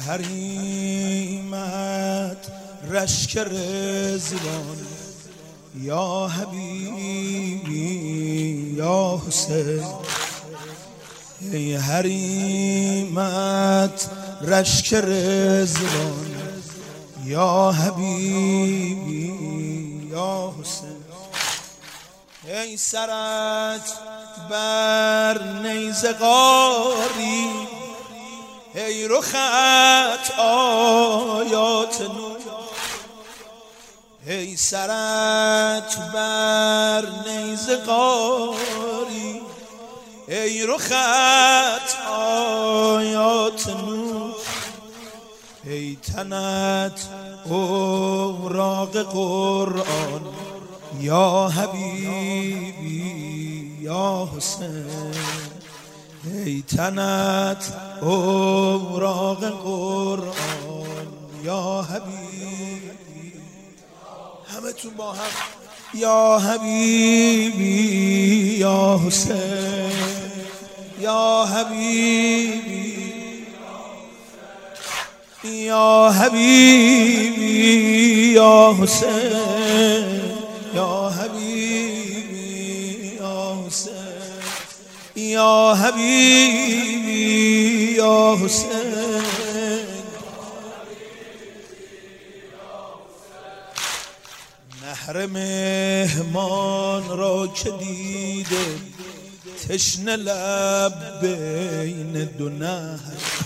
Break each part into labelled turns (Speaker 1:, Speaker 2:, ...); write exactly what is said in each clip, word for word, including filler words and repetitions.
Speaker 1: حریمت رشک رضوان یا حبیبی یا حسین. ای حریمت رشک رضوان یا حبیبی یا حسین. ای سرت بر نیزه قاری، ای رخت آیات نور. ای سرت بر نیزه قاری، ای رخت آیات نور. ای تنت اوراق قرآن یا حبیبی یا حسین. ای تنت اوراق قرآن یا حبیبی. همه تون با هم یا حبیبی یا حسین یا حبیبی یا حبیبی یا حسین یا حبیبی یا حسین یا حبیبی یا حسین. نهر مهمان را که دیده تشنه لب بین دو نهر.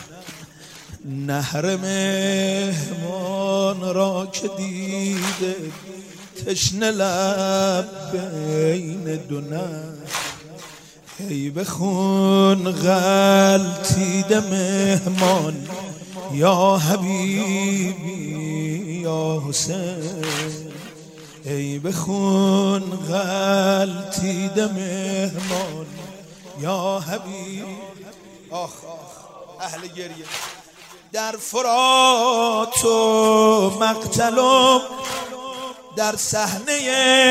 Speaker 1: نهر مهمان را که دیده تشنه لب بین دو نهر. ای به خون غلطیده مهمان یا حبیبی یا حسین. ای به خون غلطیده مهمان یا حبیب. آخ آخ اهل گریه. در فرات و مقتلم، در صحنه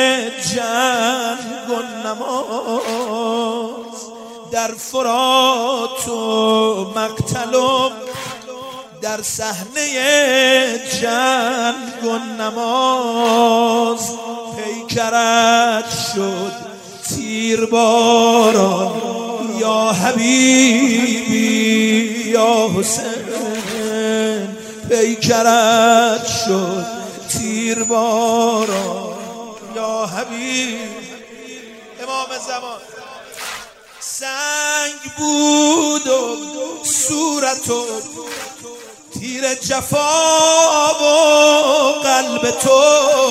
Speaker 1: جنگ و نماز. در فرات و مقتلم، در صحنه جنگ و نماز. پیکرت شد تیرباران یا حبیبی یا حسین. پیکرت شد تیرباران یا حبیب. امام زمان سنگ بود و صورت و تیر جفا و قلب تو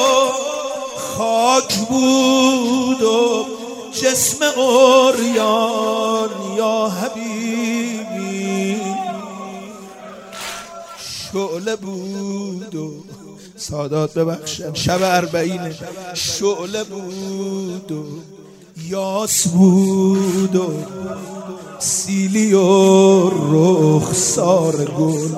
Speaker 1: خاک بود و جسم عریان یا حبیبی. شعله بود و سادات ببخشن شب اربعینه. شعله بود و یاس بود و سیلی و رخسار گل.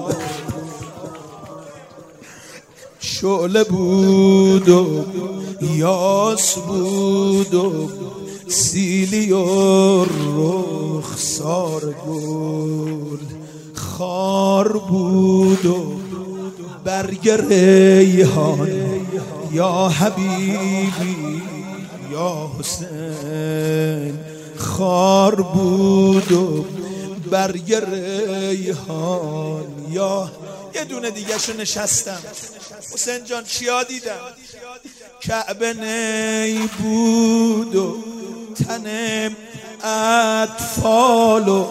Speaker 1: شعله بود و یاس بود و سیلی و رخسار گل. خار بود و برگ ریحان یا حبیبی یا حسین. خار بود و برگ ریحان یا. یه دونه دیگه شو نشستم حسین جان چیا دیدم. کعبه نی بود و تن اطفال و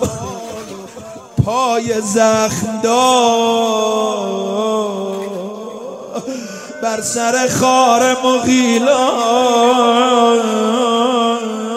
Speaker 1: پای زخم دار بر سر خار مغیلان.